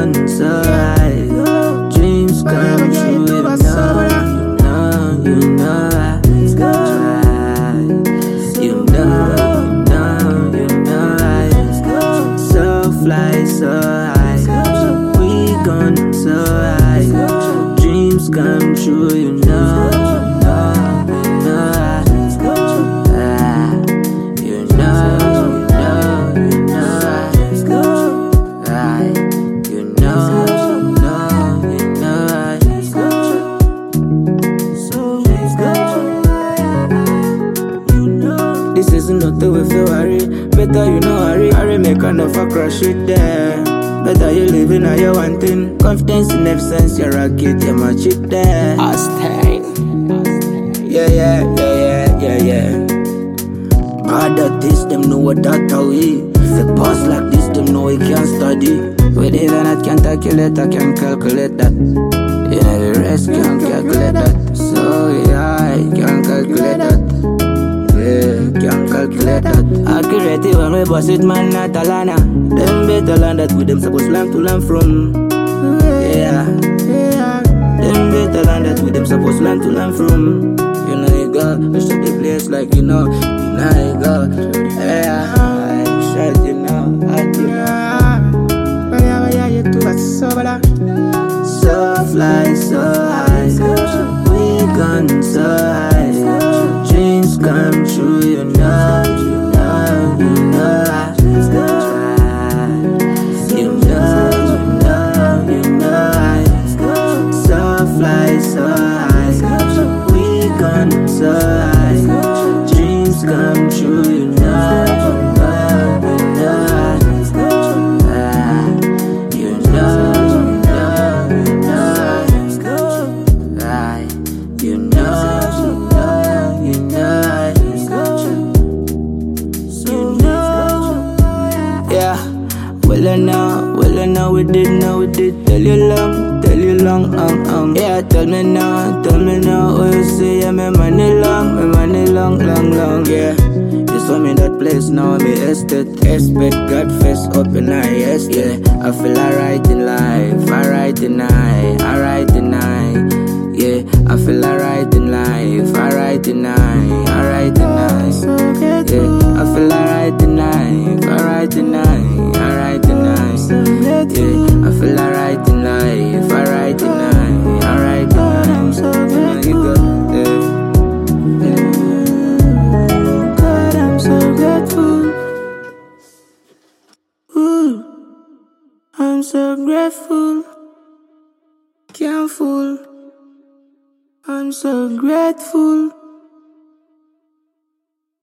gone so high. Dreams come true, you know, you know I try. You know I so fly so high. We gone so high. Dreams come true, you know, you know I this isn't not the way feel worry. Better you know hurry, make enough a crush it there. Better you living how you wanting. Confidence in every sense, you're a kid, you're my chip there. Austin. Yeah. Bad at this, them know what that how we. If a boss like this, them know we can't study. With it and I can't calculate, I can't calculate that. In every rest, can't calculate that. So yeah, I can't calculate that. Yeah, can't calculate that. Accurate when we boss it, man, not a lana. Them better learn that with them supposed learn to learn from. Yeah. Them better learn that with them supposed learn to learn from. You know you got, you should the place like you know you got. Yeah, I shut you know, I do. So fly, so high. We gone so high. Dreams come true, you know, you know I so fly, so high. We gone so high. Dreams come true, you know, Well I know we did. Tell you long, Yeah, tell me now, oh you say yeah, me money long, yeah. You saw me that place, now me estate. Expect God face open eye, yes, yeah. I feel alright in life, alright in eye, yeah. I feel alright in life, alright in eye, yeah. I feel alright in life, alright in eye, yeah. I feel alright in life, alright in eye, you know you got, God, I'm so grateful. Ooh, I'm so grateful. Can't fool. I'm so grateful.